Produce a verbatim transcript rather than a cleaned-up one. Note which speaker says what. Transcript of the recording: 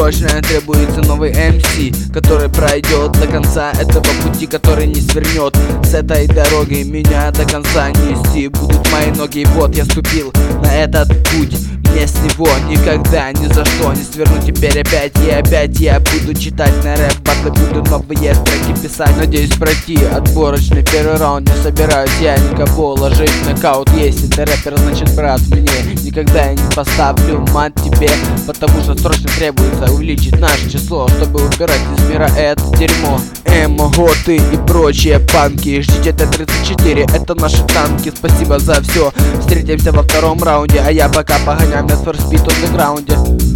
Speaker 1: Срочно требуется новый эм си, который пройдет до конца этого пути, который не свернет. С этой дороги меня до конца нести будут мои ноги. Вот я ступил на этот путь, мне с него никогда ни за что не сверну. Теперь опять и опять я буду читать на рэп батлы, буду новые треки писать. Надеюсь пройти отборочный первый раунд. Не собираюсь я никого ложить в нокаут. Если ты рэпер, значит брат, мне никогда я не поставлю мат тебе, потому что срочно требуется увеличить наше число, чтобы убирать из мира это дерьмо. Эмо, готы и прочие панки, ждите Т тридцать четыре, это наши танки. Спасибо за все, встретимся во втором раунде, а я пока погоняю на Need for Speed Underground.